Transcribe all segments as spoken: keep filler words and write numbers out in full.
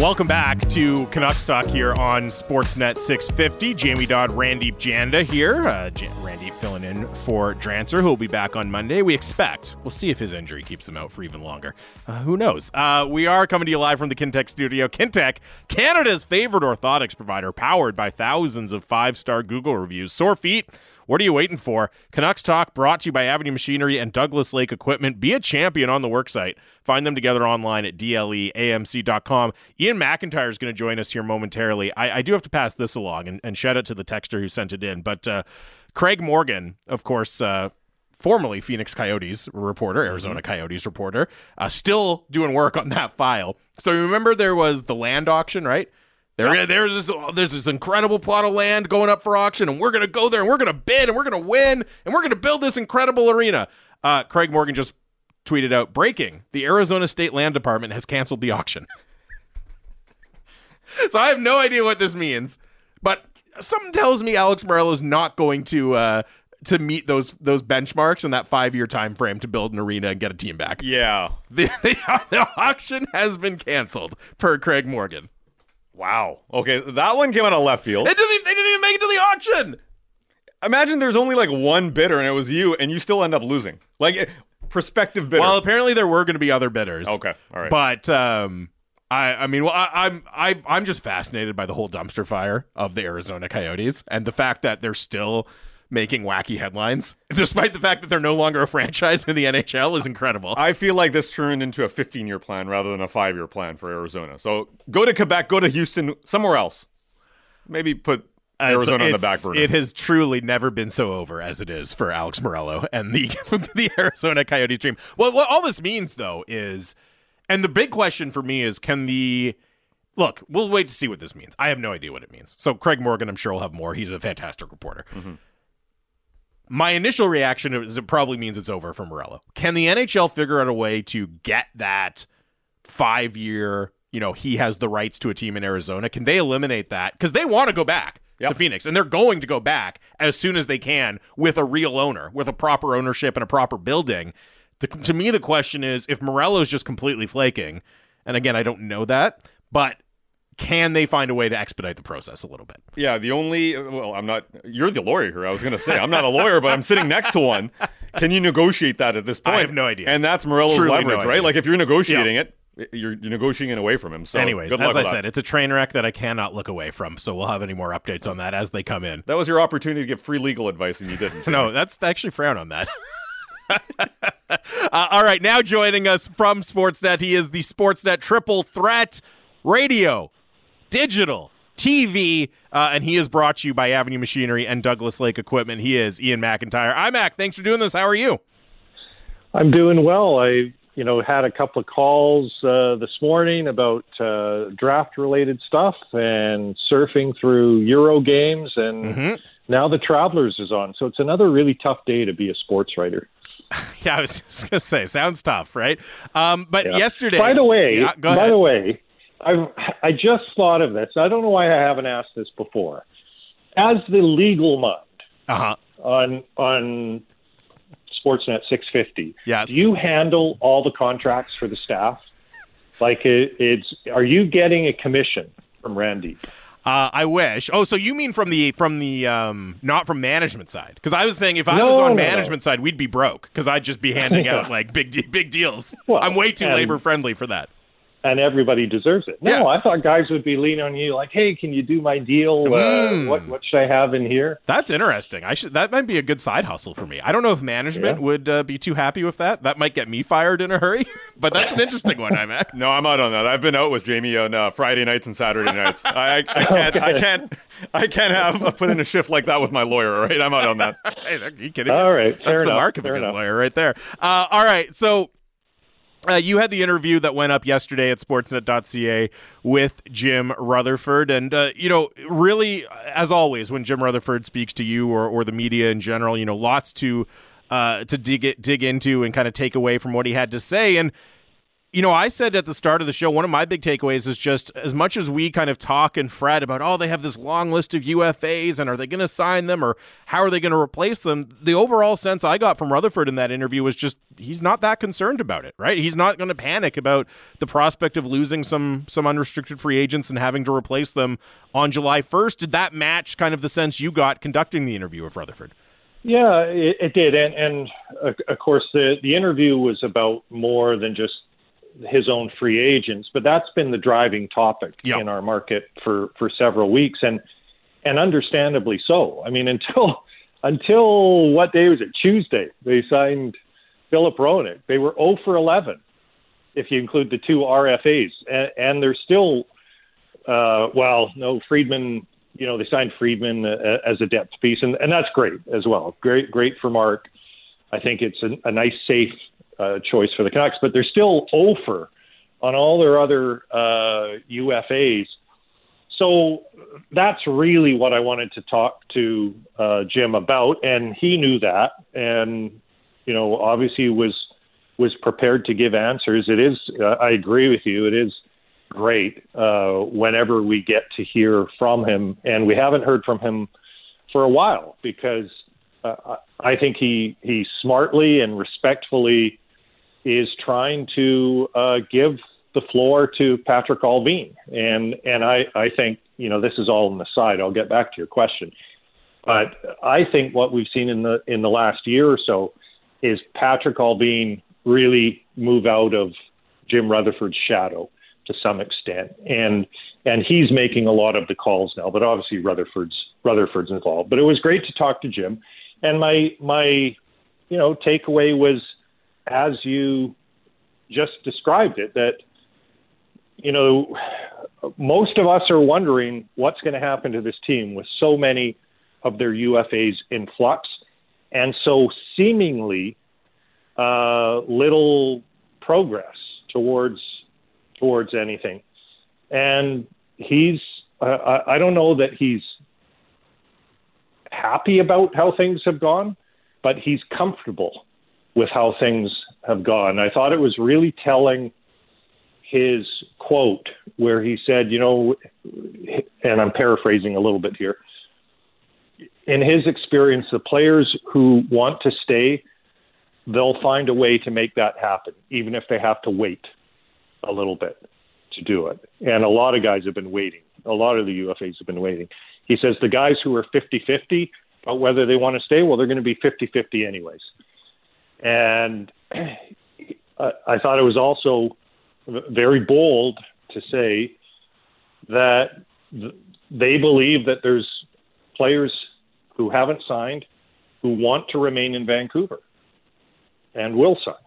Welcome back to Canucks Talk here on Sportsnet six fifty. Jamie Dodd, Randeep Janda here. Uh, Jan- Randeep filling in for Drancer, who will be back on Monday. We expect. We'll see if his injury keeps him out for even longer. Uh, who knows? Uh, we are coming to you live from the Kintec studio. Kintec, Canada's favorite orthotics provider, powered by thousands of five-star Google reviews. Sore feet? What are you waiting for? Canucks Talk brought to you by Avenue Machinery and Douglas Lake Equipment. Be a champion on the worksite. Find them together online at D L E A M C dot com. Ian McIntyre is going to join us here momentarily. I, I do have to pass this along, and, and shout out to the texter who sent it in. But uh, Craig Morgan, of course, uh, formerly Phoenix Coyotes reporter, Arizona mm-hmm. Coyotes reporter, uh, still doing work on that file. So remember there was the land auction, right? There, yep. there's this, there's this incredible plot of land going up for auction, and we're going to go there, and we're going to bid, and we're going to win, and we're going to build this incredible arena. Uh, Craig Morgan just tweeted out, breaking, the Arizona State Land Department has canceled the auction. So I have no idea what this means, but something tells me Alex Morello is not going to uh, to meet those those benchmarks in that five-year time frame to build an arena and get a team back. Yeah. The, the, the auction has been canceled, per Craig Morgan. Wow. Okay, that one came out of left field. It didn't even, they didn't even make it to the auction. Imagine there's only like one bidder and it was you, and you still end up losing. Like, prospective bidder. Well, apparently there were going to be other bidders. Okay, all right. But um, I, I mean, well, I, I'm, I, I'm just fascinated by the whole dumpster fire of the Arizona Coyotes and the fact that they're still making wacky headlines, despite the fact that they're no longer a franchise in the N H L, is incredible. I feel like this turned into a fifteen-year plan rather than a five-year plan for Arizona. So go to Quebec, go to Houston, somewhere else. Maybe put Arizona uh, on the back burner. It has truly never been so over as it is for Alex Morello and the the Arizona Coyotes dream. Well, what all this means, though, is, and the big question for me is, can the look, we'll wait to see what this means. I have no idea what it means. So Craig Morgan, I'm sure, will have more. He's a fantastic reporter. Mm-hmm. My initial reaction is it probably means it's over for Morello. Can the N H L figure out a way to get that five-year, you know, he has the rights to a team in Arizona? Can they eliminate that? Because they want to go back yep. to Phoenix, and they're going to go back as soon as they can with a real owner, with a proper ownership and a proper building. The, to me, the question is, if Morello's just completely flaking, and again, I don't know that, but can they find a way to expedite the process a little bit? Yeah, the only, well, I'm not, you're the lawyer here. I was going to say, I'm not a lawyer, but I'm sitting next to one. Can you negotiate that at this point? I have no idea. And that's Morello's Truly leverage, no right? idea. Like, if you're negotiating yeah. it, you're, you're negotiating it away from him. So, anyways, good as luck I with said, that. it's a train wreck that I cannot look away from. So we'll have any more updates on that as they come in. That was your opportunity to get free legal advice, and you didn't. No, that's actually frown on that. uh, all right, now joining us from Sportsnet, he is the Sportsnet Triple Threat Radio, Digital, T V, uh, and he is brought to you by Avenue Machinery and Douglas Lake Equipment. He is Ian McIntyre. Hi, Mac. Thanks for doing this. How are you? I'm doing well. I, you know, had a couple of calls uh, this morning about uh, draft-related stuff and surfing through Euro games, and mm-hmm. now the Travelers is on. So it's another really tough day to be a sports writer. Yeah, I was just going to say, sounds tough, right? Um, but yeah. yesterday... By the way, yeah, go by ahead. the way, I I just thought of this. I don't know why I haven't asked this before. As the legal mind uh-huh. on on Sportsnet six fifty, yes. do you handle all the contracts for the staff? Like, it, it's are you getting a commission from Randy? Uh, I wish. Oh, so you mean from the from the um, not from management side? Because I was saying if I no, was on no, management no. side, we'd be broke because I'd just be handing out like big de- big deals. Well, I'm way too and, labor friendly for that. And everybody deserves it. No, yeah. I thought guys would be leaning on you like, hey, can you do my deal? Uh, mm. What what should I have in here? That's interesting. I should. That might be a good side hustle for me. I don't know if management yeah. would uh, be too happy with that. That might get me fired in a hurry. But that's an interesting one, I'm at. No, I'm out on that. I've been out with Jamie on uh, Friday nights and Saturday nights. I, I, I can't. Okay. I can't. I can't have uh, put in a shift like that with my lawyer. Right? I'm out on that. Hey, are you kidding? All right, that's fair the enough. mark of fair a good enough. lawyer, right there. Uh, all right, so. Uh, you had the interview that went up yesterday at sportsnet dot c a with Jim Rutherford. And, uh, you know, really, as always, when Jim Rutherford speaks to you or, or the media in general, you know, lots to uh, to dig it, dig into and kind of take away from what he had to say. And You know, I said at the start of the show, one of my big takeaways is just as much as we kind of talk and fret about, oh, they have this long list of U F As and are they going to sign them or how are they going to replace them? The overall sense I got from Rutherford in that interview was just he's not that concerned about it, right? He's not going to panic about the prospect of losing some some unrestricted free agents and having to replace them on July first. Did that match kind of the sense you got conducting the interview of Rutherford? Yeah, it, it did. And, and uh, of course, the, the interview was about more than just his own free agents, but that's been the driving topic yep. in our market for, for several weeks, and and understandably so. I mean, until until what day was it? Tuesday, they signed Philip Hronek. They were zero for eleven, if you include the two R F As, and, and they're still, uh, well, no, Friedman, you know, they signed Friedman uh, as a depth piece, and, and that's great as well. Great, great for Mark. I think it's a, a nice, safe Uh, choice for the Canucks, but they're still over on all their other uh, U F As. So that's really what I wanted to talk to uh, Jim about, and he knew that, and you know, obviously was was prepared to give answers. It is, uh, I agree with you, it is great uh, whenever we get to hear from him, and we haven't heard from him for a while because uh, I think he he smartly and respectfully is trying to uh, give the floor to Patrick Allvin. And and I, I think, you know, this is all on the side. I'll get back to your question. But I think what we've seen in the in the last year or so is Patrick Allvin really move out of Jim Rutherford's shadow to some extent. And and he's making a lot of the calls now, but obviously Rutherford's Rutherford's involved. But it was great to talk to Jim. And my my, you know, takeaway was, as you just described it, that, you know, most of us are wondering what's going to happen to this team with so many of their U F As in flux and so seemingly uh, little progress towards towards anything. And he's, uh, I don't know that he's happy about how things have gone, but he's comfortable with how things have gone. I thought it was really telling, his quote where he said, you know, and I'm paraphrasing a little bit here, in his experience, the players who want to stay, they'll find a way to make that happen, even if they have to wait a little bit to do it. And a lot of guys have been waiting. A lot of the U F As have been waiting. He says the guys who are fifty-fifty about whether they want to stay, well, they're going to be fifty-fifty anyways. And I thought it was also very bold to say that they believe that there's players who haven't signed who want to remain in Vancouver and will sign.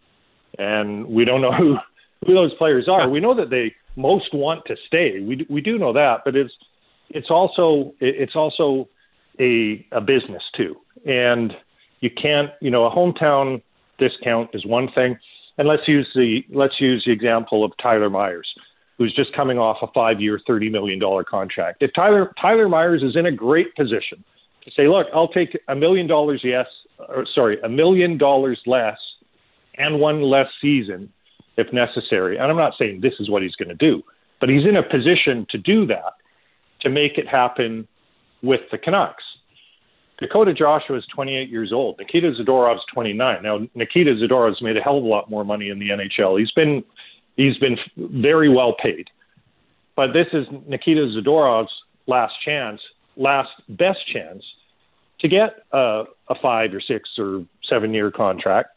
And we don't know who, who those players are. We know that they most want to stay. We we do know that, but it's it's also it's also a a business too. And you can't, you know, a hometown discount is one thing. And let's use the let's use the example of Tyler Myers, who's just coming off a five-year, thirty million dollars contract. If Tyler Tyler Myers is in a great position to say, look, I'll take a million dollars, yes, or sorry, a million dollars less and one less season if necessary. And I'm not saying this is what he's going to do, but he's in a position to do that, to make it happen with the Canucks. Dakota Joshua is twenty-eight years old. Nikita Zadorov's twenty-nine. Now, Nikita Zadorov's made a hell of a lot more money in the N H L. He's been he's been very well paid. But this is Nikita Zadorov's last chance, last best chance to get a, a five or six or seven-year contract.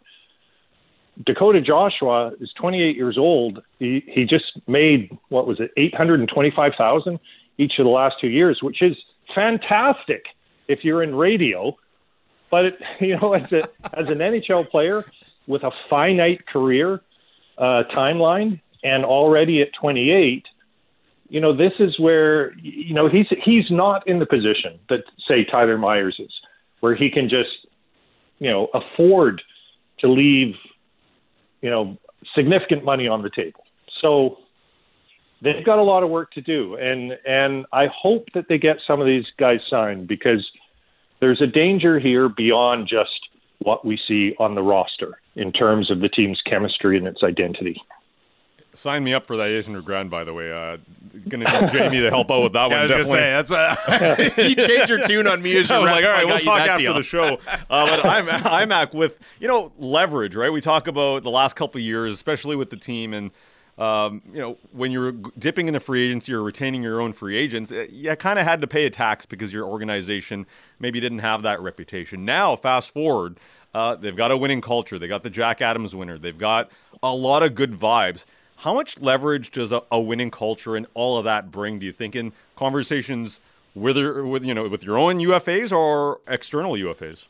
Dakota Joshua is twenty-eight years old. He he just made, what was it, eight hundred twenty-five thousand dollars each of the last two years, which is fantastic if you're in radio. But, it, you know, as, a, as an N H L player with a finite career uh, timeline and already at twenty-eight, you know, this is where, you know, he's he's not in the position that, say, Tyler Myers is, where he can just, you know, afford to leave, you know, significant money on the table. So they've got a lot of work to do. And, and I hope that they get some of these guys signed, because there's a danger here beyond just what we see on the roster in terms of the team's chemistry and its identity. Sign me up for that eight hundred grand, by the way. Uh, gonna need Jamie to help out with that yeah, one. I was definitely. gonna say that's a, you changed your tune on me as your I was rep. like, all right, I we'll got you talk that after deal. the show. Uh, but I'm I'm at with you know leverage, right? We talk about the last couple of years, especially with the team, and um, you know when you're dipping into free agency or retaining your own free agents, you kind of had to pay a tax because your organization maybe didn't have that reputation. Now, fast forward, uh, they've got a winning culture. They got the Jack Adams winner. They've got a lot of good vibes. How much leverage does a, a winning culture and all of that bring, do you think, in conversations with, with you know with your own U F As or external U F As?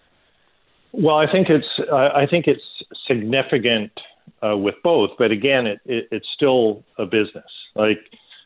Well, I think it's uh, I think it's significant uh, with both, but again, it, it, it's still a business. Like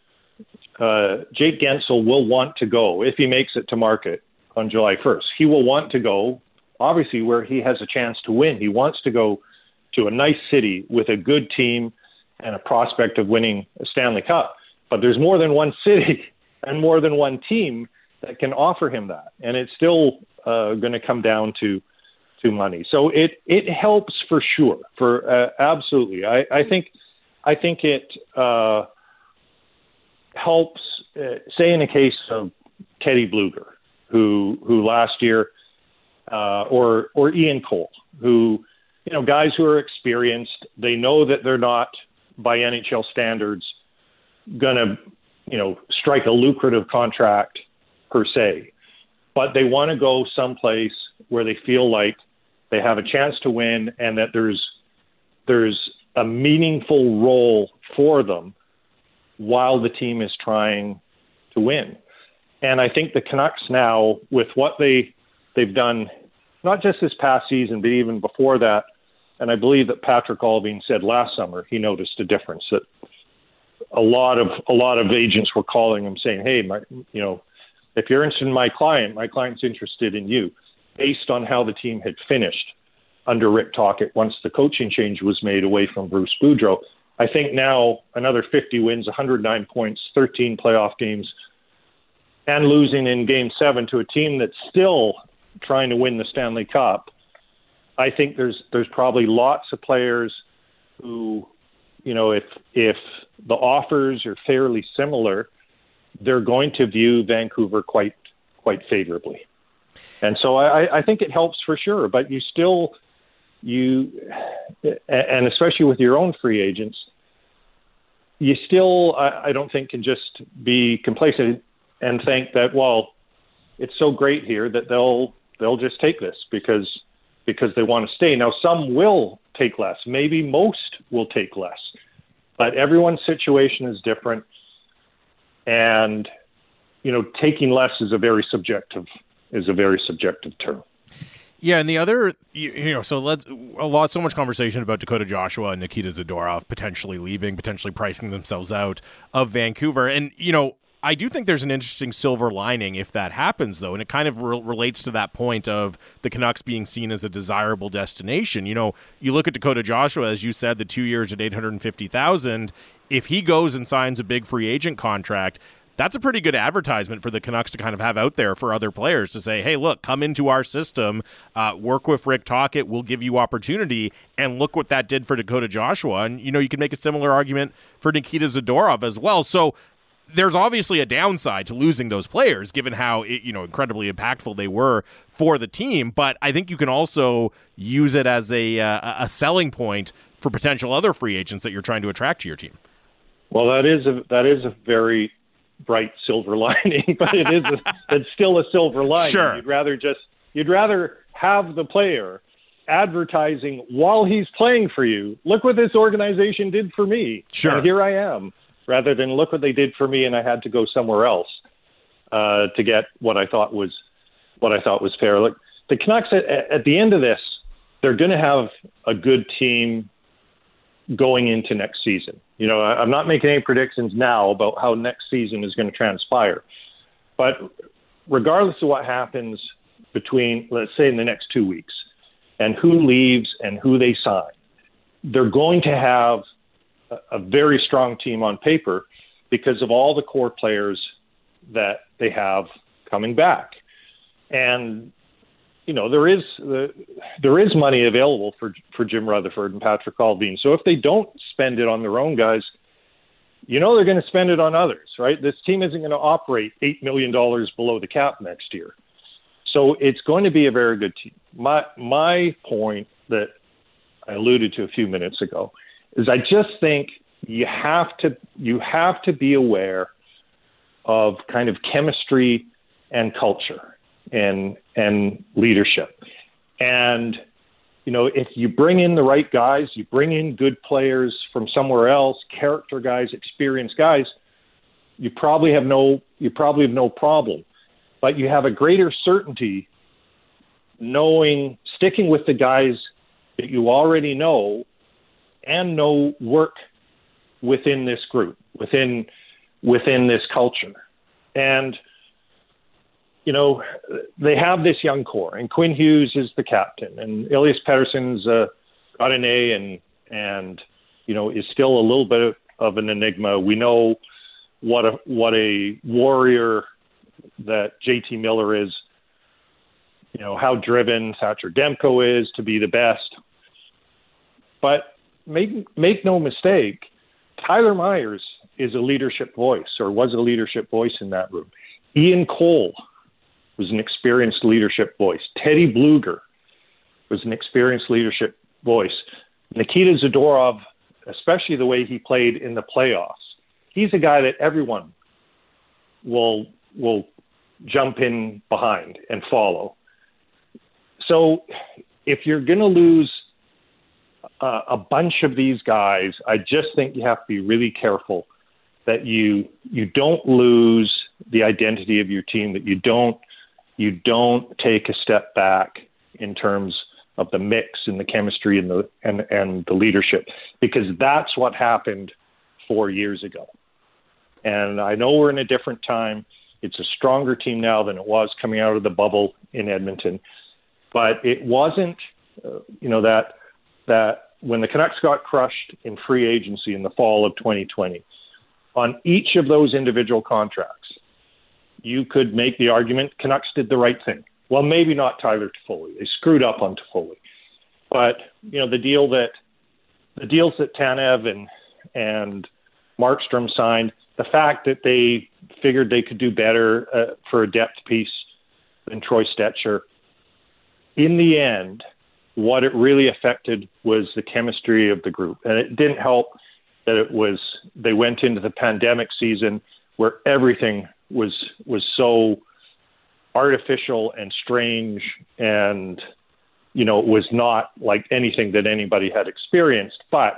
uh, Jake Gensel will want to go if he makes it to market on July first. He will want to go, obviously, where he has a chance to win. He wants to go to a nice city with a good team and a prospect of winning a Stanley Cup. But there's more than one city and more than one team that can offer him that. And it's still uh, going to come down to to money. So it it helps for sure, for uh, absolutely. I, I think I think it uh, helps, uh, say in the case of Teddy Bluger, who who last year, uh, or or Ian Cole, who, you know, guys who are experienced, they know that they're not, by N H L standards, going to, you know, strike a lucrative contract per se. But they want to go someplace where they feel like they have a chance to win and that there's there's a meaningful role for them while the team is trying to win. And I think the Canucks now, with what they they've done, not just this past season, but even before that, and I believe that Patrick Allvin said last summer he noticed a difference, that a lot of a lot of agents were calling him saying, "Hey, my, you know, if you're interested in my client, my client's interested in you," based on how the team had finished under Rick Tocchet once the coaching change was made away from Bruce Boudreau. I think now another fifty wins, one hundred nine points, thirteen playoff games, and losing in Game Seven to a team that's still trying to win the Stanley Cup. I think there's there's probably lots of players who, you know, if if the offers are fairly similar, they're going to view Vancouver quite quite favorably. And so I, I think it helps for sure. But you still, you, and especially with your own free agents, you still, I, I don't think, can just be complacent and think that, well, it's so great here that they'll they'll just take this because because they want to stay. Now, some will take less. Maybe most will take less. But everyone's situation is different. And, you know, taking less is a very subjective is a very subjective term. Yeah, and the other, you, you know, so let's a lot, so much conversation about Dakota Joshua and Nikita Zadorov potentially leaving, potentially pricing themselves out of Vancouver. And, you know, I do think there's an interesting silver lining if that happens, though, and it kind of re- relates to that point of the Canucks being seen as a desirable destination. You know, you look at Dakota Joshua, as you said, the two years at eight hundred fifty thousand dollars. If he goes and signs a big free agent contract, that's a pretty good advertisement for the Canucks to kind of have out there for other players to say, hey, look, come into our system, uh, work with Rick Tocchet, we'll give you opportunity, and look what that did for Dakota Joshua. And, you know, you can make a similar argument for Nikita Zadorov as well. So there's obviously a downside to losing those players, given how, it, you know, incredibly impactful they were for the team. But I think you can also use it as a uh, a selling point for potential other free agents that you're trying to attract to your team. Well, that is a, that is a very bright silver lining, but it is a, it's still a silver lining. Sure. You'd rather just you'd rather have the player advertising while he's playing for you. Look what this organization did for me. Sure. And here I am. Rather than look what they did for me and I had to go somewhere else uh, to get what I thought was what I thought was fair. Look, the Canucks at, at the end of this, they're going to have a good team going into next season. You know, I, I'm not making any predictions now about how next season is going to transpire, but regardless of what happens between, let's say, in the next two weeks, and who leaves and who they sign, they're going to have a very strong team on paper because of all the core players that they have coming back. And you know, there is uh, there is money available for for Jim Rutherford and Patrick Allvin. So if they don't spend it on their own guys, you know they're going to spend it on others, right? This team isn't going to operate eight million dollars below the cap next year. So it's going to be a very good team. My my point that I alluded to a few minutes ago is I just think you have to you have to be aware of kind of chemistry and culture and and leadership. And, you know, if you bring in the right guys, you bring in good players from somewhere else, character guys, experienced guys, you probably have no you probably have no problem. But you have a greater certainty knowing, sticking with the guys that you already know and know work within this group, within within this culture. And, you know, they have this young core, and Quinn Hughes is the captain, and Elias Pettersson's uh, got an A and, and, you know, is still a little bit of an enigma. We know what a what a warrior that J T Miller is, you know, how driven Thatcher Demko is to be the best. But make make no mistake, Tyler Myers is a leadership voice, or was a leadership voice in that room. Ian Cole was an experienced leadership voice. Teddy Bluger was an experienced leadership voice. Nikita Zadorov, especially the way he played in the playoffs, he's a guy that everyone will will jump in behind and follow. So if you're going to lose uh, a bunch of these guys, I just think you have to be really careful that you you don't lose the identity of your team, that you don't you don't take a step back in terms of the mix and the chemistry and the and, and the leadership, because that's what happened four years ago. And I know we're in a different time. It's a stronger team now than it was coming out of the bubble in Edmonton. But it wasn't, uh, you know, that that when the Canucks got crushed in free agency in the fall of twenty twenty, on each of those individual contracts, you could make the argument Canucks did the right thing. Well, maybe not Tyler Toffoli. They screwed up on Toffoli. But, you know, the deal that the deals that Tanev and and Markstrom signed, the fact that they figured they could do better uh, for a depth piece than Troy Stecher, in the end, what it really affected was the chemistry of the group. And it didn't help that it was, they went into the pandemic season where everything was was so artificial and strange, and, you know, it was not like anything that anybody had experienced. But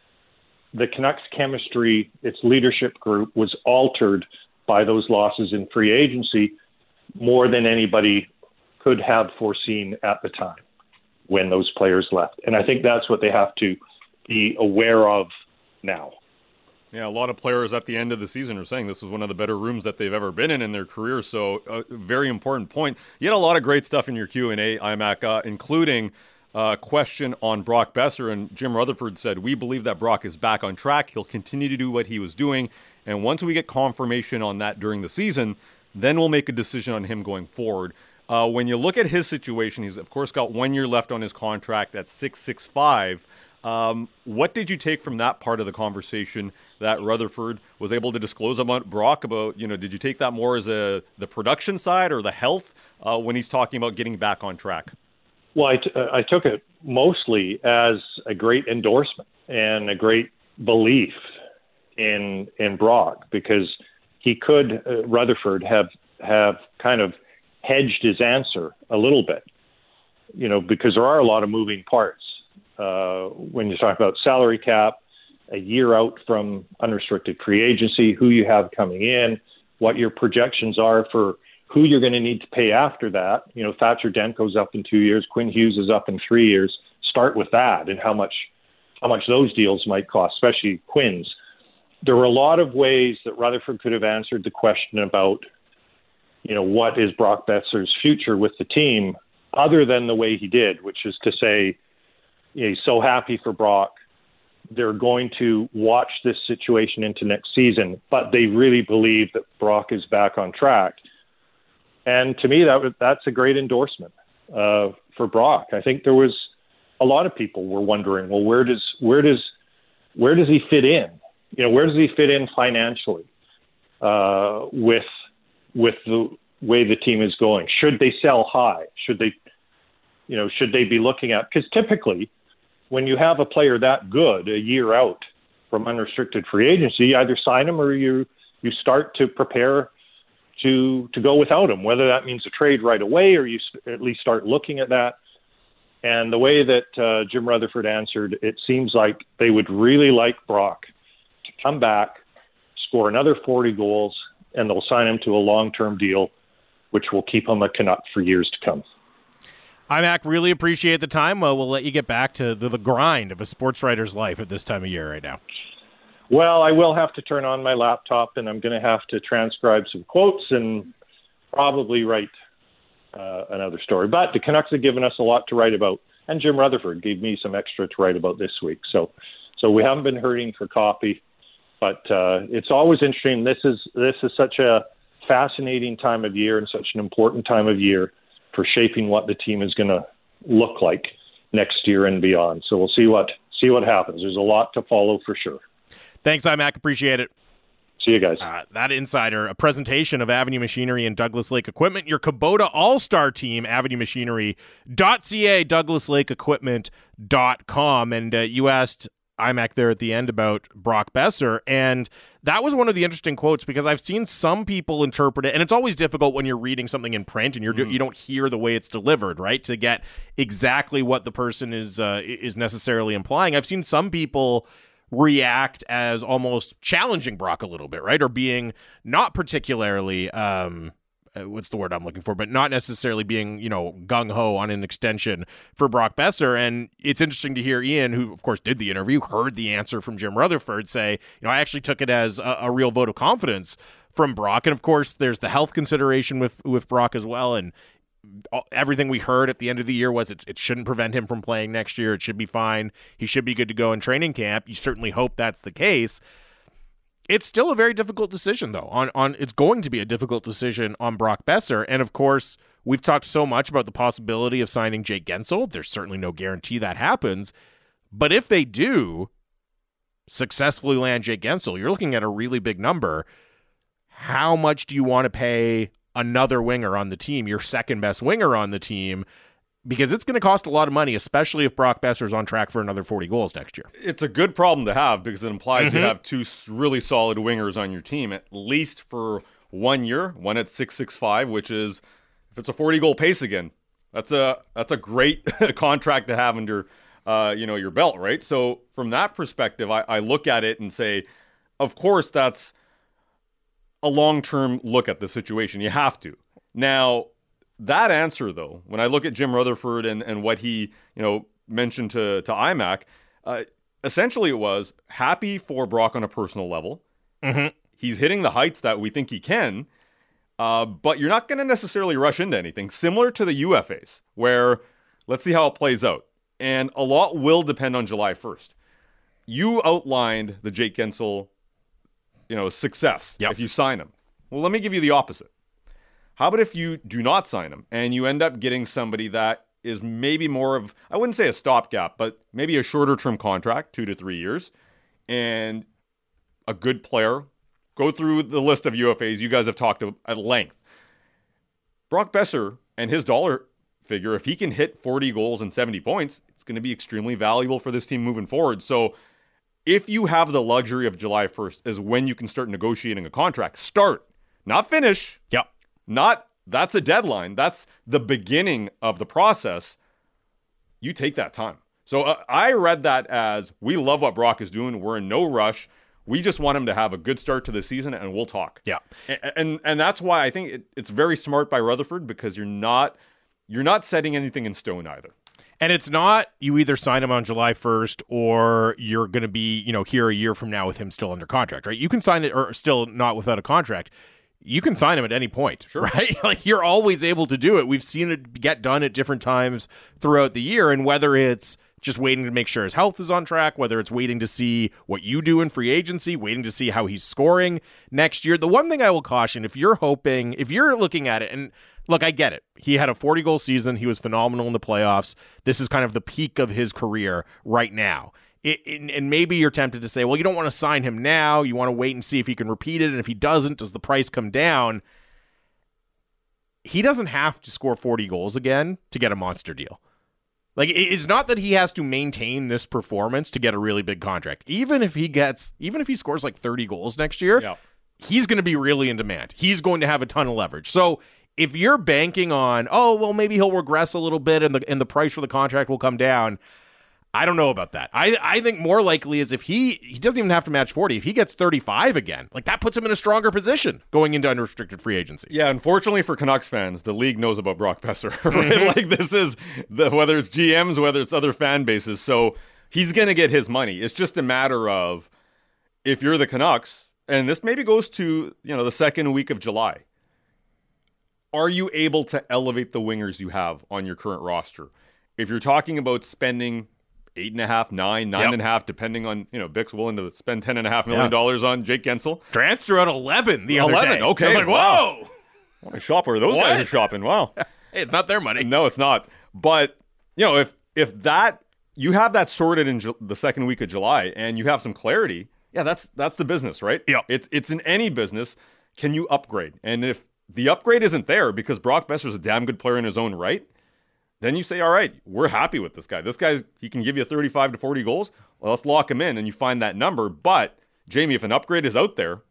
the Canucks chemistry, its leadership group, was altered by those losses in free agency more than anybody could have foreseen at the time when those players left. And I think that's what they have to be aware of now. Yeah, a lot of players at the end of the season are saying this was one of the better rooms that they've ever been in in their career. So a very important point. You had a lot of great stuff in your Q and A, IMAC, uh, including a question on Brock Boeser. And Jim Rutherford said, "We believe that Brock is back on track. He'll continue to do what he was doing. And once we get confirmation on that during the season, then we'll make a decision on him going forward." Uh, when you look at his situation, he's, of course, got one year left on his contract at six sixty-five. Um, what did you take from that part of the conversation that Rutherford was able to disclose about Brock? About, you know, did you take that more as a the production side or the health uh, when he's talking about getting back on track? Well, I, t- I took it mostly as a great endorsement and a great belief in in Brock, because he could, uh, Rutherford, have have kind of hedged his answer a little bit, you know, because there are a lot of moving parts. Uh, when you talk about salary cap, a year out from unrestricted free agency, who you have coming in, what your projections are for who you're going to need to pay after that. You know, Thatcher Demko's up in two years, Quinn Hughes is up in three years. Start with that and how much how much those deals might cost, especially Quinn's. There were a lot of ways that Rutherford could have answered the question about, you know, what is Brock Boeser's future with the team, other than the way he did, which is to say, you know, he's so happy for Brock. They're going to watch this situation into next season, but they really believe that Brock is back on track. And to me, that was, that's a great endorsement. uh, for Brock. I think there was a lot of people were wondering, well, where does where does where does he fit in? You know, where does he fit in financially uh, with with the way the team is going? Should they sell high? Should they, you know, should they be looking at? Because typically, when you have a player that good a year out from unrestricted free agency, you either sign him or you you start to prepare to to go without him, whether that means a trade right away or you st- at least start looking at that. And the way that uh, Jim Rutherford answered, it seems like they would really like Brock to come back, score another forty goals, and they'll sign him to a long-term deal, which will keep him a Canuck for years to come. Hi, Mac. Really appreciate the time. Well, we'll let you get back to the, the grind of a sports writer's life at this time of year right now. Well, I will have to turn on my laptop, and I'm going to have to transcribe some quotes and probably write uh, another story. But the Canucks have given us a lot to write about, and Jim Rutherford gave me some extra to write about this week. So, so we haven't been hurting for copy, but uh, it's always interesting. This is this is such a fascinating time of year and such an important time of year for shaping what the team is going to look like next year and beyond. So we'll see what see what happens. There's a lot to follow for sure. Thanks, iMac. Appreciate it. See you guys. Uh, that insider, a presentation of Avenue Machinery and Douglas Lake Equipment, your Kubota All-Star team, avenue machinery dot c a, douglas lake equipment dot com. And uh, you asked iMac there at the end about Brock Boeser, and that was one of the interesting quotes because I've seen some people interpret it, and it's always difficult when you're reading something in print and you're mm. you don't hear the way it's delivered, right, to get exactly what the person is uh, is necessarily implying. I've seen some people react as almost challenging Brock a little bit, right? Or being not particularly, um, what's the word I'm looking for, but not necessarily being, you know, gung-ho on an extension for Brock Boeser. And it's interesting to hear Ian, who of course did the interview, heard the answer from Jim Rutherford, say, you know, I actually took it as a, a real vote of confidence from Brock. And of course, there's the health consideration with, with Brock as well. And everything we heard at the end of the year was it, it shouldn't prevent him from playing next year. It should be fine. He should be good to go in training camp. You certainly hope that's the case. It's still a very difficult decision, though. On on it's going to be a difficult decision on Brock Boeser. And, of course, we've talked so much about the possibility of signing Jake Guentzel. There's certainly no guarantee that happens. But if they do successfully land Jake Guentzel, you're looking at a really big number. How much do you want to pay another winger on the team, your second best winger on the team, because it's going to cost a lot of money, especially if Brock Boeser is on track for another forty goals next year? It's a good problem to have because it implies mm-hmm. you have two really solid wingers on your team, at least for one year, one at six six five, which is, if it's a forty goal pace again, that's a that's a great contract to have under uh, you know, your belt, right? So from that perspective, I, I look at it and say, of course, that's a long-term look at the situation. You have to. Now, that answer, though, when I look at Jim Rutherford and, and what he, you know, mentioned to, to iMac, uh, essentially it was happy for Brock on a personal level. Mm-hmm. He's hitting the heights that we think he can, uh, but you're not going to necessarily rush into anything. Similar to the U F As, where let's see how it plays out. And a lot will depend on July first. You outlined the Jake Guentzel you know, success yep. if you sign him. Well, let me give you the opposite. How about if you do not sign him and you end up getting somebody that is maybe more of, I wouldn't say a stopgap, but maybe a shorter term contract, two to three years, and a good player. Go through the list of U F As you guys have talked at length. Brock Boeser and his dollar figure, if he can hit forty goals and seventy points, it's going to be extremely valuable for this team moving forward. So if you have the luxury of July first is when you can start negotiating a contract. Start, not finish. Yep. Not, that's a deadline. That's the beginning of the process. You take that time. So uh, I read that as, we love what Brock is doing. We're in no rush. We just want him to have a good start to the season, and we'll talk. Yeah. And and, and that's why I think it, it's very smart by Rutherford, because you're not you're not setting anything in stone either. And it's not you either sign him on July first or you're going to be, you know, here a year from now with him still under contract, right? You can sign it or still not without a contract. You can sign him at any point, sure. right? Like, you're always able to do it. We've seen it get done at different times throughout the year. And whether it's just waiting to make sure his health is on track, whether it's waiting to see what you do in free agency, waiting to see how he's scoring next year. The one thing I will caution, if you're hoping, if you're looking at it, and look, I get it. He had a forty-goal season. He was phenomenal in the playoffs. This is kind of the peak of his career right now. It, it, and maybe you're tempted to say, well, you don't want to sign him now. You want to wait and see if he can repeat it. And if he doesn't, does the price come down? He doesn't have to score forty goals again to get a monster deal. Like, it's not that he has to maintain this performance to get a really big contract. Even if he gets, even if he scores like thirty goals next year, yeah. he's going to be really in demand. He's going to have a ton of leverage. So if you're banking on, oh, well, maybe he'll regress a little bit and the and the price for the contract will come down, I don't know about that. I I think more likely is if he he doesn't even have to match forty. If he gets thirty-five again, like that puts him in a stronger position going into unrestricted free agency. Yeah, unfortunately for Canucks fans, the league knows about Brock Boeser, right? Like this is the, whether it's G Ms, whether it's other fan bases. So he's going to get his money. It's just a matter of if you're the Canucks, and this maybe goes to, you know, the second week of July. Are you able to elevate the wingers you have on your current roster? If you're talking about spending eight and a half, nine, nine yep. and a half, depending on, you know, Bick's willing to spend ten and a half million dollars yeah. on Jake Gensel. Drance threw out eleven the other eleven, day. okay. I was like, wow. whoa. What a shop where those what? guys are shopping. Wow. Hey, it's not their money. No, it's not. But, you know, if if that, you have that sorted in Ju- the second week of July and you have some clarity, yeah, that's that's the business, right? Yeah. It's, it's in any business. Can you upgrade? And if the upgrade isn't there because Brock Boeser's a damn good player in his own right, then you say, all right, we're happy with this guy. This guy's, he can give you thirty-five to forty goals. Well, let's lock him in, and you find that number. But, Jamie, if an upgrade is out there,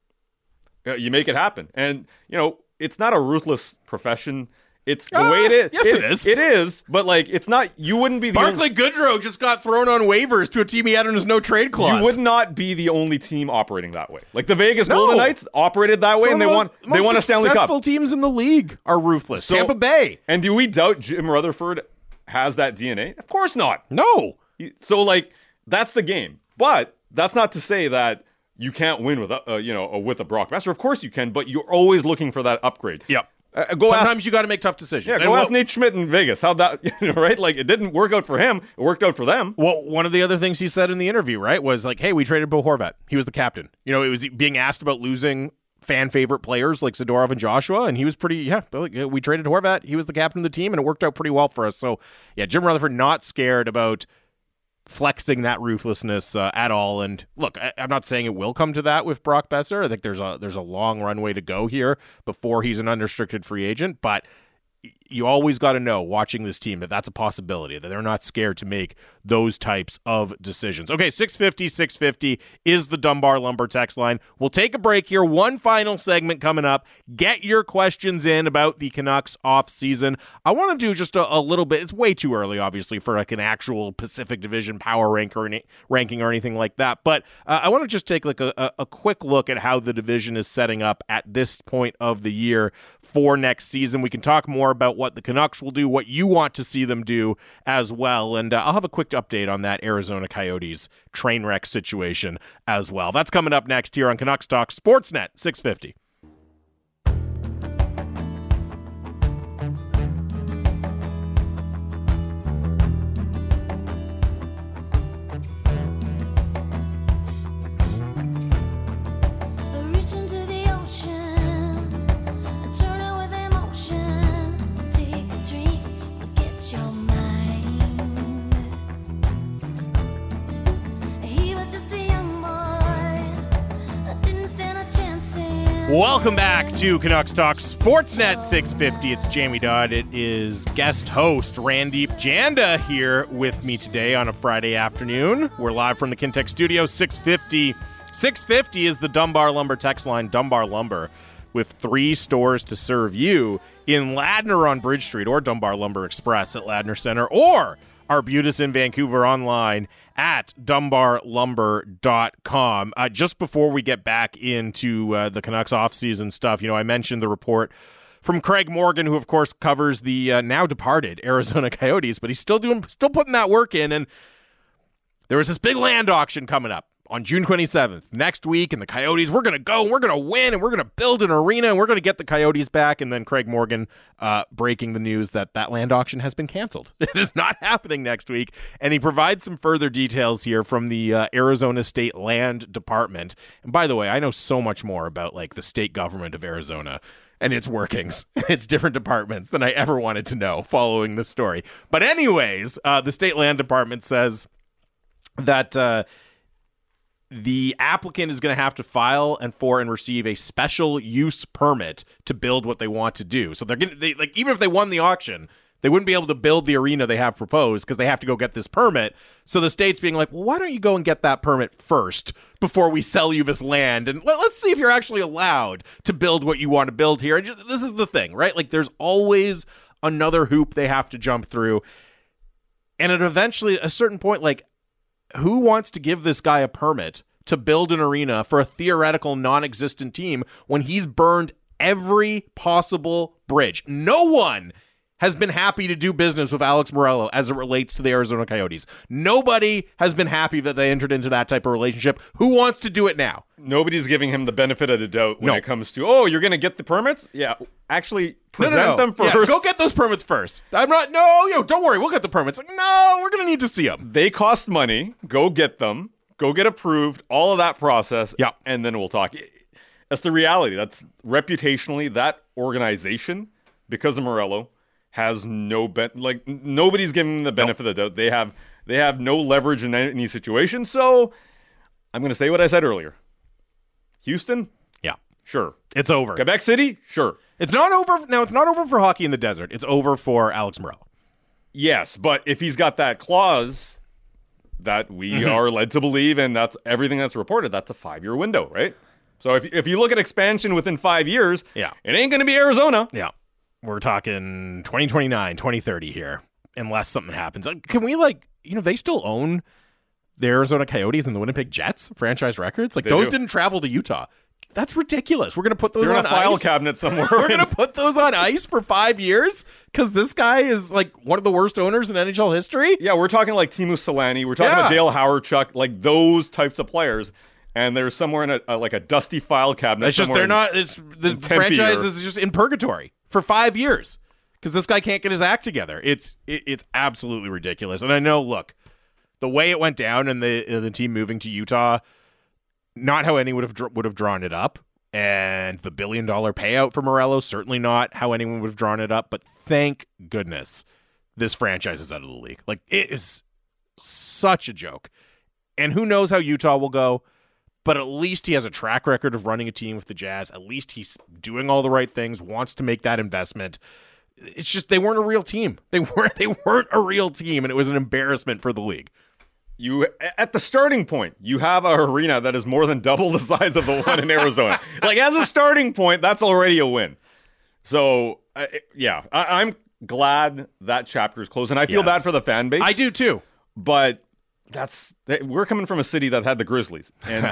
you make it happen. And, you know, it's not a ruthless profession. It's the uh, way it is. Yes, it, it is. It is, but, like, it's not, you wouldn't be the Barclay only, Goodrow just got thrown on waivers to a team he had on his no-trade clause. You would not be the only team operating that way. Like, the Vegas no. Golden Knights operated that way, Some and they most, won, most they won a Stanley Cup. Successful teams in the league are ruthless. So, Tampa Bay. And do we doubt Jim Rutherford has that D N A? Of course not. No. So, like, that's the game. But that's not to say that you can't win with, uh, you know, with a Brock Boeser. Of course you can, but you're always looking for that upgrade. Yep. Uh, go Sometimes ask, you got to make tough decisions. Yeah, and go what, ask Nate Schmidt in Vegas. How'd that, you know, right? Like, it didn't work out for him. It worked out for them. Well, one of the other things he said in the interview, right, was like, hey, we traded Bo Horvat. He was the captain. You know, it was being asked about losing fan favorite players like Zadorov and Joshua, and he was pretty, yeah, we traded Horvat. He was the captain of the team, and it worked out pretty well for us. So, yeah, Jim Rutherford not scared about flexing that ruthlessness uh, at all. And look, I, I'm not saying it will come to that with Brock Boeser. I think there's a there's a long runway to go here before he's an unrestricted free agent, but you always got to know, watching this team, that that's a possibility, that they're not scared to make those types of decisions. Okay, six fifty, six fifty is the Dunbar Lumber text line. We'll take a break here. One final segment coming up. Get your questions in about the Canucks offseason. I want to do just a, a little bit. It's way too early, obviously, for like an actual Pacific Division power rank or any, ranking or anything like that. But uh, I want to just take like a, a, a quick look at how the division is setting up at this point of the year for next season. We can talk more about what the Canucks will do, what you want to see them do as well. And uh, I'll have a quick update on that Arizona Coyotes train wreck situation as well. That's coming up next here on Canucks Talk Sportsnet six fifty. Welcome back to Canucks Talk Sportsnet six fifty. It's Jamie Dodd. It is guest host Randeep Janda here with me today on a Friday afternoon. We're live from the Kintec studio. six fifty. six fifty is the Dunbar Lumber text line. Dunbar Lumber, with three stores to serve you in Ladner on Bridge Street, or Dunbar Lumber Express at Ladner Center, or Arbutus in Vancouver online at dunbar lumber dot com. Uh, just before we get back into uh, the Canucks offseason stuff, you know, I mentioned the report from Craig Morgan, who of course covers the uh, now departed Arizona Coyotes, but he's still doing, still putting that work in. And there was this big land auction coming up on June twenty-seventh next week, and the Coyotes, we're going to go, and we're going to win, and we're going to build an arena, and we're going to get the Coyotes back. And then Craig Morgan uh, breaking the news that that land auction has been canceled. It is not happening next week. And he provides some further details here from the uh, Arizona State Land Department. And by the way, I know so much more about like the state government of Arizona and its workings, its different departments than I ever wanted to know following this story. But anyways, uh, the state land department says that uh, the applicant is going to have to file and for and receive a special use permit to build what they want to do. So they're going they like even if they won the auction, they wouldn't be able to build the arena they have proposed because they have to go get this permit. So the state's being like, well, why don't you go and get that permit first before we sell you this land? And let, let's see if you're actually allowed to build what you want to build here. And just, this is the thing, right? Like there's always another hoop they have to jump through. And at eventually a certain point, like who wants to give this guy a permit to build an arena for a theoretical non-existent team when he's burned every possible bridge? No one has been happy to do business with Alex Morello as it relates to the Arizona Coyotes. Nobody has been happy that they entered into that type of relationship. Who wants to do it now? Nobody's giving him the benefit of the doubt when no. it comes to, oh, you're going to get the permits? Yeah, actually present no, no, no. them first. Yeah, go get those permits first. I'm not, no, yo, don't worry, we'll get the permits. Like, no, we're going to need to see them. They cost money. Go get them. Go get approved. All of that process. Yeah. And then we'll talk. That's the reality. That's reputationally, that organization, because of Morello, has no ben- like nobody's giving them the benefit nope. of the doubt. They have they have no leverage in any situation. So I'm going to say what I said earlier. Houston, yeah, sure, it's over. Quebec City, sure, it's not over. Now it's not over for hockey in the desert. It's over for Alex Morello. Yes, but if he's got that clause that we mm-hmm. are led to believe, and that's everything that's reported, that's a five-year window, right? So if if you look at expansion within five years, yeah, it ain't going to be Arizona. Yeah. We're talking twenty twenty-nine, twenty thirty here, unless something happens. Can we, like, you know, they still own the Arizona Coyotes and the Winnipeg Jets franchise records? Like, they those do. didn't travel to Utah. That's ridiculous. We're going to put those They're on in a file ice. cabinet somewhere. We're going to put those on ice for five years because this guy is, like, one of the worst owners in N H L history? Yeah, we're talking like Teemu Selanne. We're talking yeah. about Dale Hawerchuk, like those types of players. And they're somewhere in a, a like a dusty file cabinet. It's just they're in, not. It's, the franchise or, is just in purgatory for five years because this guy can't get his act together. It's it, it's absolutely ridiculous. And I know, look, the way it went down and the the team moving to Utah, not how anyone would have would have drawn it up, and the billion dollar payout for Morello, certainly not how anyone would have drawn it up. But thank goodness this franchise is out of the league. Like, it is such a joke. And who knows how Utah will go. But at least he has a track record of running a team with the Jazz. At least he's doing all the right things, wants to make that investment. It's just they weren't a real team. They weren't they weren't a real team, and it was an embarrassment for the league. You at the starting point, you have an arena that is more than double the size of the one in Arizona. Like, as a starting point, that's already a win. So, uh, yeah, I, I'm glad that chapter is closed, and I feel yes. bad for the fan base. I do too. But that's we're coming from a city that had the Grizzlies, and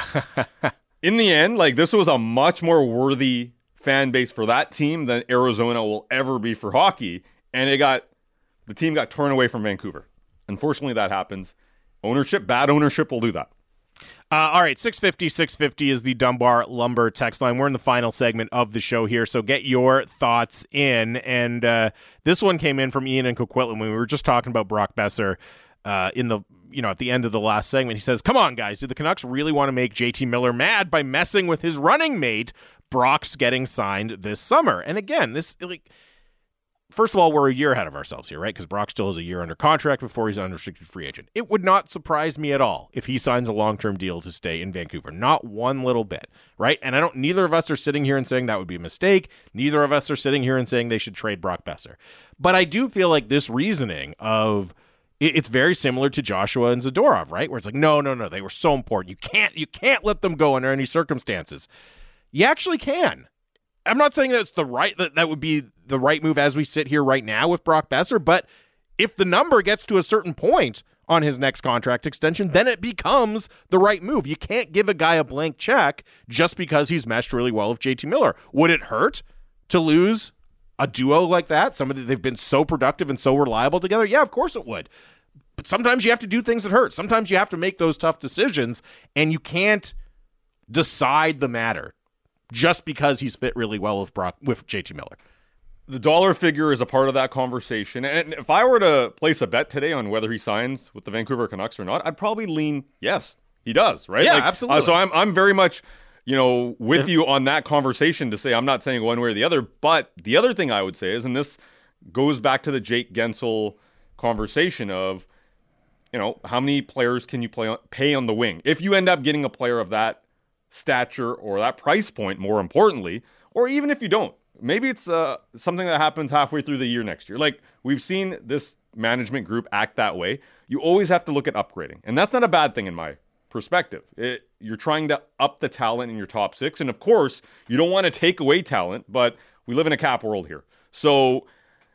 in the end, like, this was a much more worthy fan base for that team than Arizona will ever be for hockey. And it got the team got torn away from Vancouver. Unfortunately, that happens. Ownership, bad ownership will do that. Uh, all right, six fifty, six fifty is the Dunbar Lumber text line. We're in the final segment of the show here, so get your thoughts in. And uh, this one came in from Ian and Coquitlam when we were just talking about Brock Besser uh, in the you know at the end of the last segment. He says, "Come on, guys, do the Canucks really want to make J T Miller mad by messing with his running mate? Brock's getting signed this summer." And again, this like. First of all, we're a year ahead of ourselves here, right? Because Brock still has a year under contract before he's an unrestricted free agent. It would not surprise me at all if he signs a long-term deal to stay in Vancouver. Not one little bit, right? And I don't. Neither of us are sitting here and saying that would be a mistake. Neither of us are sitting here and saying they should trade Brock Besser. But I do feel like this reasoning of it, it's very similar to Joshua and Zadorov, right? Where it's like, no, no, no, they were so important. You can't, you can't let them go under any circumstances. You actually can. I'm not saying that's the right that that would be the right move as we sit here right now with Brock Besser, but if the number gets to a certain point on his next contract extension, then it becomes the right move. You can't give a guy a blank check just because he's meshed really well with J T Miller. Would it hurt to lose a duo like that? Somebody they've been so productive and so reliable together? Yeah, of course it would. But sometimes you have to do things that hurt. Sometimes you have to make those tough decisions, and you can't decide the matter just because he's fit really well with Brock, with J T Miller. The dollar figure is a part of that conversation. And if I were to place a bet today on whether he signs with the Vancouver Canucks or not, I'd probably lean yes, he does, right? Yeah, like, absolutely. Uh, so I'm I'm very much you know, with you on that conversation to say I'm not saying one way or the other. But the other thing I would say is, and this goes back to the Jake Gensel conversation of, you know, how many players can you play on, pay on the wing? If you end up getting a player of that stature or that price point, more importantly, or even if you don't, maybe it's uh, something that happens halfway through the year next year. Like we've seen this management group act that way. You always have to look at upgrading. And that's not a bad thing in my perspective. It, you're trying to up the talent in your top six. And of course, you don't want to take away talent, but we live in a cap world here. So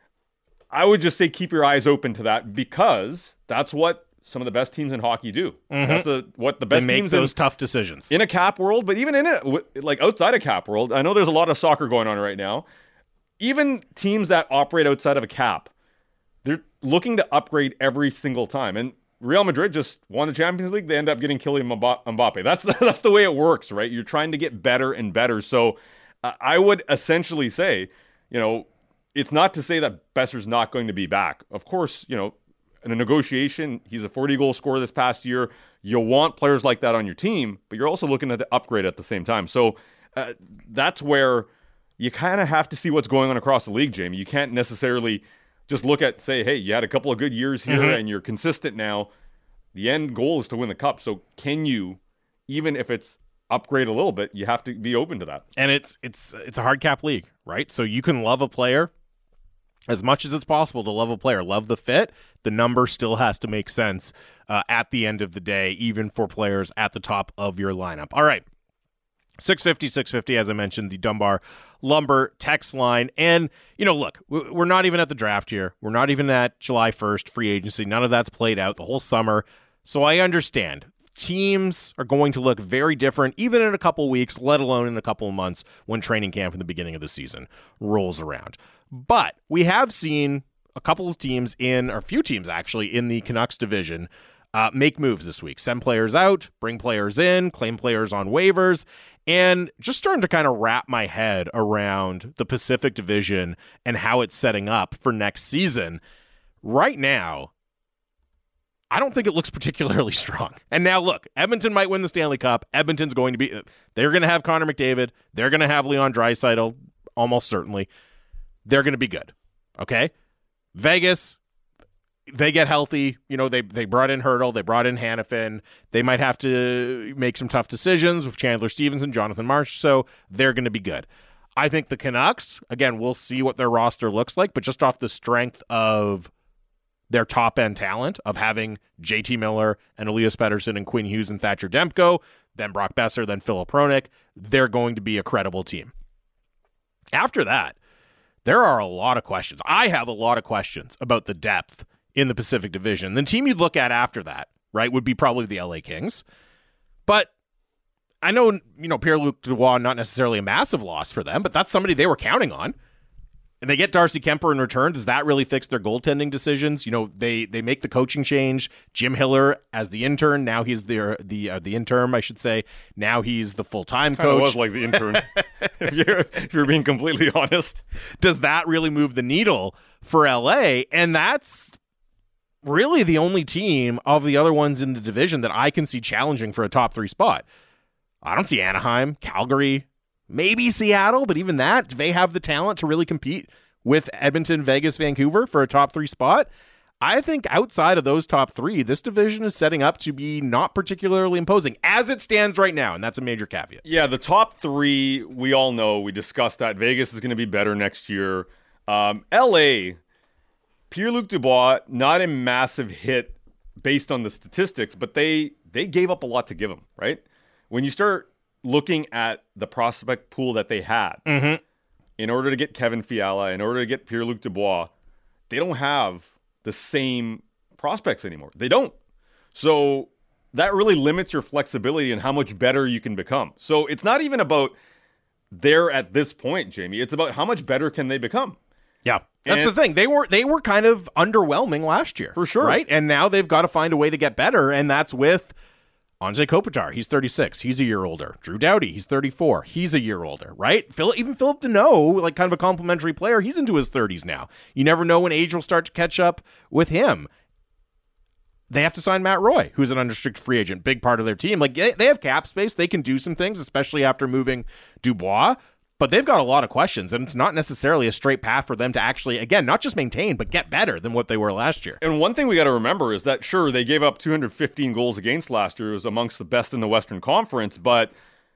I would just say keep your eyes open to that, because that's what some of the best teams in hockey do. Mm-hmm. That's the what the best they make teams those in, tough decisions in a cap world, but even in it, like outside of cap world, I know there's a lot of soccer going on right now. Even teams that operate outside of a cap, they're looking to upgrade every single time. And Real Madrid just won the Champions League. They end up getting Kylian Mbappe. That's that's the way it works, right? You're trying to get better and better. So uh, I would essentially say, you know, it's not to say that Besser's not going to be back. Of course, you know, in a negotiation, he's a forty-goal scorer this past year. You'll want players like that on your team, but you're also looking at the upgrade at the same time. So uh, that's where you kind of have to see what's going on across the league, Jamie. You can't necessarily just look at, say, hey, you had a couple of good years here mm-hmm. and you're consistent now. The end goal is to win the cup. So can you, even if it's upgrade a little bit, you have to be open to that. And it's it's it's a hard cap league, right? So you can love a player as much as it's possible to love a player. Love the fit. The number still has to make sense uh, at the end of the day, even for players at the top of your lineup. All right. six fifty, six fifty, as I mentioned, the Dunbar Lumber text line. And, you know, look, we're not even at the draft here. We're not even at July first, free agency. None of that's played out the whole summer. So I understand. Teams are going to look very different, even in a couple weeks, let alone in a couple of months when training camp in the beginning of the season rolls around. But we have seen a couple of teams in, or a few teams actually, in the Canucks division Uh, make moves this week. Send players out, bring players in, claim players on waivers, and just starting to kind of wrap my head around the Pacific Division and how it's setting up for next season. Right now, I don't think it looks particularly strong. And now look, Edmonton might win the Stanley Cup. Edmonton's going to be, they're going to have Connor McDavid. They're going to have Leon Draisaitl, almost certainly. They're going to be good. Okay? Vegas, they get healthy. You know, they they brought in Hurdle. They brought in Hannafin. They might have to make some tough decisions with Chandler Stevenson, Jonathan Marsh, so they're going to be good. I think the Canucks, again, we'll see what their roster looks like, but just off the strength of their top-end talent, of having J T Miller and Elias Pettersson and Quinn Hughes and Thatcher Demko, then Brock Besser, then Philip Hronik, they're going to be a credible team. After that, there are a lot of questions. I have a lot of questions about the depth in the Pacific Division. The team you'd look at after that, right, would be probably the L A Kings. But I know, you know, Pierre-Luc Dubois, not necessarily a massive loss for them, but that's somebody they were counting on. And they get Darcy Kemper in return. Does that really fix their goaltending decisions? You know, they they make the coaching change. Jim Hiller as the intern. Now he's the the uh, the interim, I should say. Now he's the full-time Kinda coach. was like the intern, if, you're, if you're being completely honest. Does that really move the needle for L A? And that's really the only team of the other ones in the division that I can see challenging for a top three spot. I don't see Anaheim, Calgary, maybe Seattle, but even that, do they have the talent to really compete with Edmonton, Vegas, Vancouver for a top three spot? I think outside of those top three, this division is setting up to be not particularly imposing as it stands right now, and that's a major caveat. Yeah, the top three, we all know, we discussed that. Vegas is going to be better next year. Um, L A, Pierre-Luc Dubois, not a massive hit based on the statistics, but they they gave up a lot to give him, right? When you start looking at the prospect pool that they had, mm-hmm. in order to get Kevin Fiala, in order to get Pierre-Luc Dubois, they don't have the same prospects anymore. They don't. So that really limits your flexibility and how much better you can become. So it's not even about there at this point, Jamie. It's about how much better can they become. Yeah. That's and the thing. They were they were kind of underwhelming last year. For sure. Right? And now they've got to find a way to get better, and that's with Anze Kopitar. He's thirty-six. He's a year older. Drew Doughty. He's thirty-four. He's a year older, right? Phil, even Philip Deneau, like kind of a complimentary player, he's into his thirties now. You never know when age will start to catch up with him. they have to sign Matt Roy, who's an unrestricted free agent, big part of their team. Like, they, they have cap space. They can do some things, especially after moving Dubois. But they've got a lot of questions, and it's not necessarily a straight path for them to actually, again, not just maintain, but get better than what they were last year. And one thing we got to remember is that, sure, they gave up two hundred fifteen goals against last year. It was amongst the best in the Western Conference. But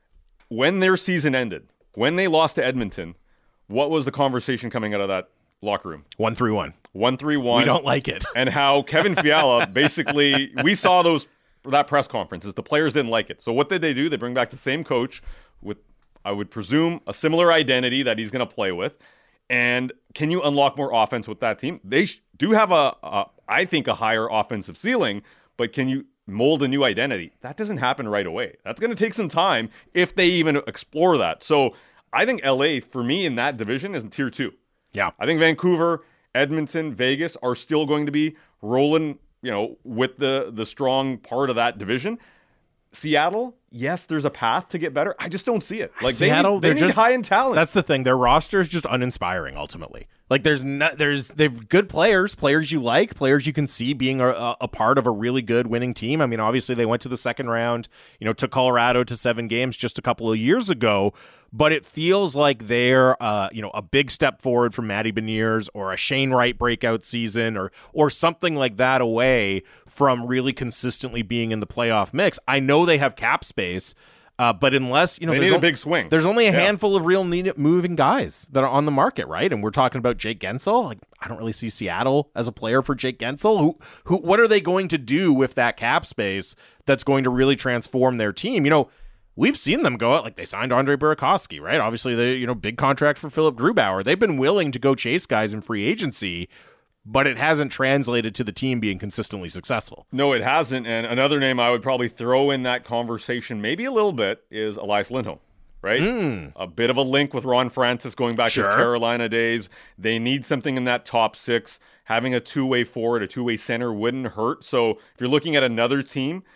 when their season ended, when they lost to Edmonton, what was the conversation coming out of that locker room? one three one. one three one. We don't like it. And how Kevin Fiala basically, we saw those that press conferences. The players didn't like it. So what did they do? They bring back the same coach with, I would presume, a similar identity that he's going to play with. And can you unlock more offense with that team? They sh- do have, a, a, I think, a higher offensive ceiling, but can you mold a new identity? That doesn't happen right away. That's going to take some time if they even explore that. So I think L A, for me, in that division is in tier two. Yeah. I think Vancouver, Edmonton, Vegas are still going to be rolling, you know, with the, the strong part of that division. Seattle, yes, there's a path to get better. I just don't see it. Like Seattle, they need, they they're need just high in talent. That's the thing. Their roster is just uninspiring. Ultimately, like there's not there's they've good players, players you like, players you can see being a, a part of a really good winning team. I mean, obviously they went to the second round, you know, took Colorado to seven games just a couple of years ago. But it feels like they're, uh, you know, a big step forward from Matty Beniers or a Shane Wright breakout season or or something like that away from really consistently being in the playoff mix. I know they have cap space, uh, but unless, you know, they there's need o- a big swing. There's only a Yeah. handful of real need- moving guys that are on the market, right? And we're talking about Jake Gensel. Like, I don't really see Seattle as a player for Jake Gensel. Who, who, what are they going to do with that cap space that's going to really transform their team? You know, we've seen them go out, like they signed Andre Burakovsky, right? Obviously, the you know big contract for Philip Grubauer. They've been willing to go chase guys in free agency, but it hasn't translated to the team being consistently successful. No, it hasn't. And another name I would probably throw in that conversation, maybe a little bit, is Elias Lindholm, right? Mm. A bit of a link with Ron Francis going back Sure. to his Carolina days. They need something in that top six. Having a two-way forward, a two-way center wouldn't hurt. So if you're looking at another team,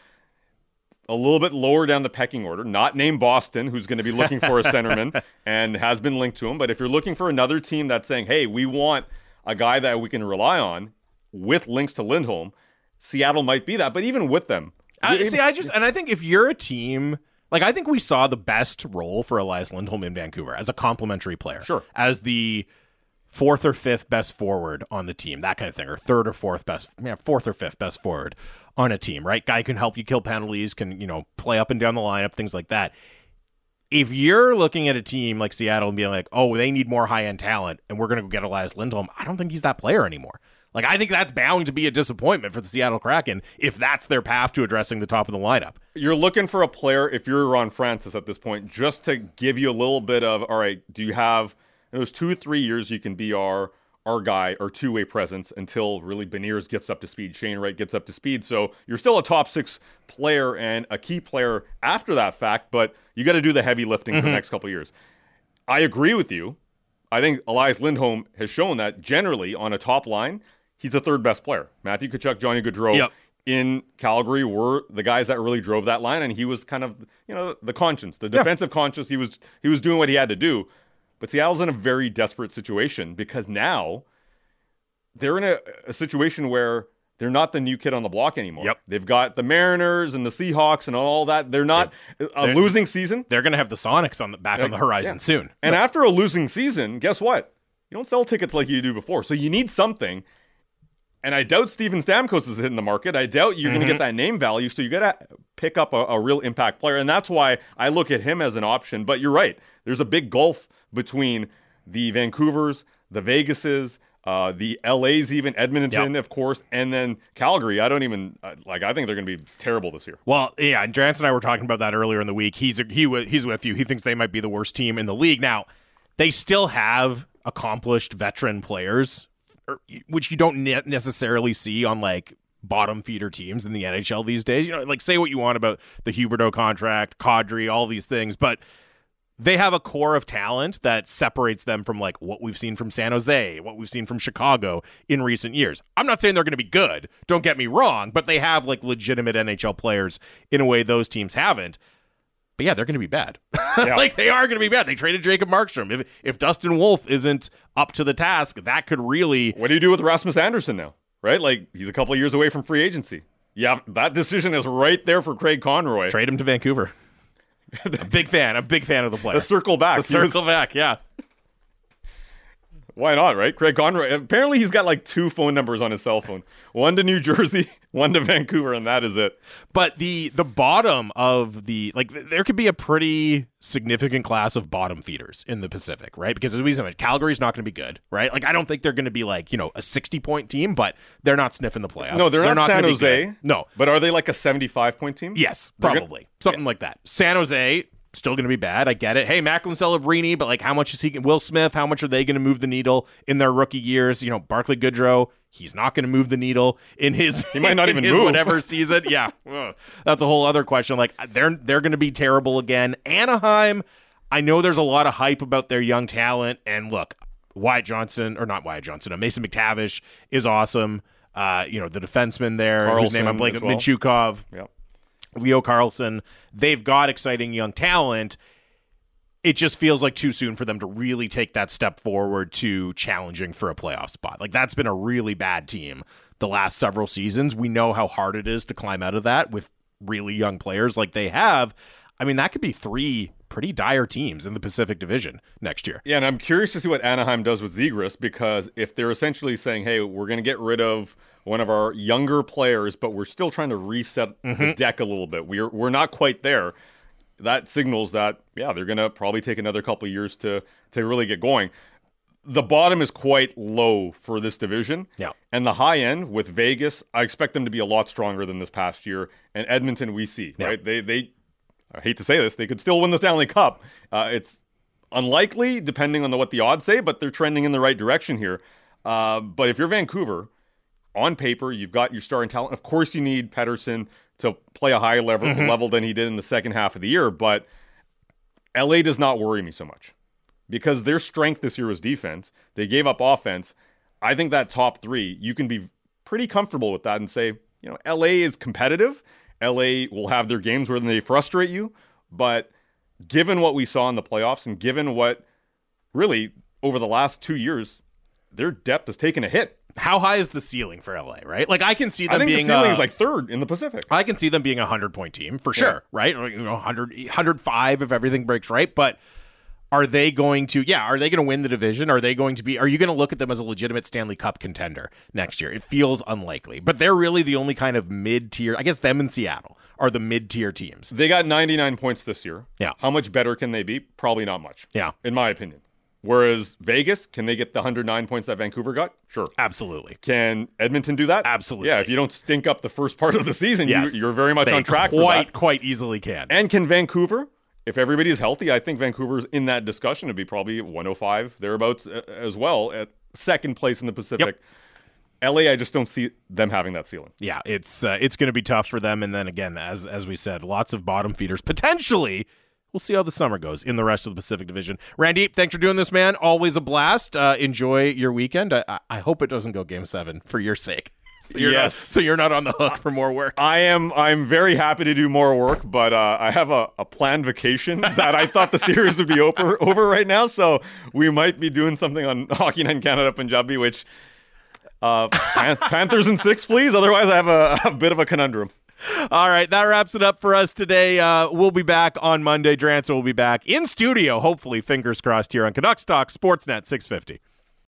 a little bit lower down the pecking order, not named Boston, who's going to be looking for a centerman and has been linked to him. But if you're looking for another team that's saying, hey, we want a guy that we can rely on with links to Lindholm, Seattle might be that. But even with them. I, see, I just, and I think if you're a team, like I think we saw the best role for Elias Lindholm in Vancouver as a complementary player. Sure. As the fourth or fifth best forward on the team, that kind of thing, or third or fourth best, yeah, fourth or fifth best forward on a team, right? Guy can help you kill penalties, can, you know, play up and down the lineup, things like that. If you're looking at a team like Seattle and being like, oh, they need more high-end talent and we're going to go get Elias Lindholm, I don't think he's that player anymore. Like, I think that's bound to be a disappointment for the Seattle Kraken if that's their path to addressing the top of the lineup. You're looking for a player, if you're Ron Francis at this point, just to give you a little bit of, all right, do you have in those two, three years you can be our our guy, our two-way presence until really Beniers gets up to speed, Shane Wright gets up to speed. So you're still a top six player and a key player after that fact, but you got to do the heavy lifting mm-hmm. for the next couple of years. I agree with you. I think Elias Lindholm has shown that generally on a top line, he's the third best player. Matthew Tkachuk, Johnny Gaudreau yep. in Calgary were the guys that really drove that line, and he was kind of, you know, the conscience, the defensive yeah. conscience. He was he was doing what he had to do. But Seattle's in a very desperate situation because now they're in a, a situation where they're not the new kid on the block anymore. Yep. They've got the Mariners and the Seahawks and all that. They're not they're, a losing season. They're going to have the Sonics on the back uh, on the horizon yeah. soon. And but, after a losing season, guess what? You don't sell tickets like you do before. So you need something. And I doubt Steven Stamkos is hitting the market. I doubt you're mm-hmm. going to get that name value. So you got to pick up a, a real impact player. And that's why I look at him as an option. But you're right. There's a big gulf between the Vancouvers, the Vegases, uh, the L A's, even Edmonton, yep. of course, and then Calgary. I don't even uh, like. I think they're going to be terrible this year. Well, yeah, and Drance and I were talking about that earlier in the week. He's he he's with you. He thinks they might be the worst team in the league. Now, they still have accomplished veteran players, which you don't ne- necessarily see on like bottom feeder teams in the N H L these days. You know, like say what you want about the Huberdeau contract, Kadri, all these things, but they have a core of talent that separates them from like what we've seen from San Jose, what we've seen from Chicago in recent years. I'm not saying they're going to be good, don't get me wrong, but they have like legitimate N H L players in a way those teams haven't. But yeah, they're going to be bad. Yeah. Like they are going to be bad. They traded Jacob Markstrom. If if Dustin Wolf isn't up to the task, that could really. What do you do with Rasmus Andersson now? Right? Like he's a couple of years away from free agency. Yeah, that decision is right there for Craig Conroy. Trade him to Vancouver. A big fan. A big fan of the player. The circle back. The circle back, yeah. Why not, right? Craig Conroy. Apparently he's got like two phone numbers on his cell phone. One to New Jersey, one to Vancouver, and that is it. But the the bottom of the, like, there could be a pretty significant class of bottom feeders in the Pacific, right? Because as we said, Calgary's not going to be good, right? Like, I don't think they're going to be like, you know, a sixty-point team, but they're not sniffing the playoffs. No, they're, they're not, not San Jose. No. But are they like a seventy-five point team? Yes, probably. Gonna, Something yeah. like that. San Jose, still going to be bad. I get it. Hey, Macklin Celebrini, but like, how much is he? Will Smith, how much are they going to move the needle in their rookie years? You know, Barclay Goodrow, he's not going to move the needle in his. He might not in even his move whatever season. Yeah, Ugh. That's a whole other question. Like, they're they're going to be terrible again. Anaheim, I know there's a lot of hype about their young talent, and look, Wyatt Johnson or not Wyatt Johnson, uh, Mason McTavish is awesome. Uh, you know, the defenseman there, Carlson whose name I'm blanking, well. Minchukov. Yep. Leo Carlson. They've got exciting young talent. It just feels like too soon for them to really take that step forward to challenging for a playoff spot. Like, that's been a really bad team the last several seasons. We know how hard it is to climb out of that with really young players like they have. I mean, that could be three pretty dire teams in the Pacific Division next year. Yeah, and I'm curious to see what Anaheim does with Zegras, because if they're essentially saying, hey, we're going to get rid of one of our younger players, but we're still trying to reset mm-hmm. the deck a little bit. We're we're not quite there. That signals that, yeah, they're going to probably take another couple of years to to really get going. The bottom is quite low for this division. Yeah. And the high end with Vegas, I expect them to be a lot stronger than this past year. And Edmonton, we see, yeah. right? They, they, I hate to say this, they could still win the Stanley Cup. Uh, it's unlikely, depending on the, what the odds say, but they're trending in the right direction here. Uh, but if you're Vancouver, on paper, you've got your starting talent. Of course, you need Pettersson to play a higher level, mm-hmm. level than he did in the second half of the year. But L A does not worry me so much because their strength this year was defense. They gave up offense. I think that top three, you can be pretty comfortable with that and say, you know, L A is competitive. L A will have their games where they frustrate you. But given what we saw in the playoffs and given what really over the last two years, their depth has taken a hit. How high is the ceiling for L A, right? Like, I can see them I think being the ceiling a, is like third in the Pacific. I can see them being a hundred-point team for sure, yeah. right? Or, you know, one hundred, one hundred five if everything breaks right. But are they going to, yeah, are they going to win the division? Are they going to be, are you going to look at them as a legitimate Stanley Cup contender next year? It feels unlikely. But they're really the only kind of mid-tier, I guess them and Seattle are the mid-tier teams. They got ninety-nine points this year. Yeah. How much better can they be? Probably not much. Yeah. In my opinion. Whereas Vegas, can they get the one hundred nine points that Vancouver got? Sure. Absolutely. Can Edmonton do that? Absolutely. Yeah, if you don't stink up the first part of the season, yes. you, you're very much they on track quite, for that. Quite easily can. And can Vancouver, if everybody is healthy, I think Vancouver's in that discussion to be probably one oh five, thereabouts as well, at second place in the Pacific. Yep. L A, I just don't see them having that ceiling. Yeah, it's uh, it's going to be tough for them. And then again, as as we said, lots of bottom feeders potentially. We'll see how the summer goes in the rest of the Pacific Division. Randy, thanks for doing this, man. Always a blast. Uh, enjoy your weekend. I, I hope it doesn't go Game Seven for your sake. So you're yes. Not, so you're not on the hook for more work. I am. I'm very happy to do more work, but uh, I have a, a planned vacation that I thought the series would be over over right now. So we might be doing something on Hockey Night in Canada Punjabi, which uh, Pan- Panthers in six, please. Otherwise, I have a, a bit of a conundrum. All right, that wraps it up for us today. Uh, we'll be back on Monday. Drance will be back in studio, hopefully, fingers crossed, here on Canucks Talk Sportsnet six fifty.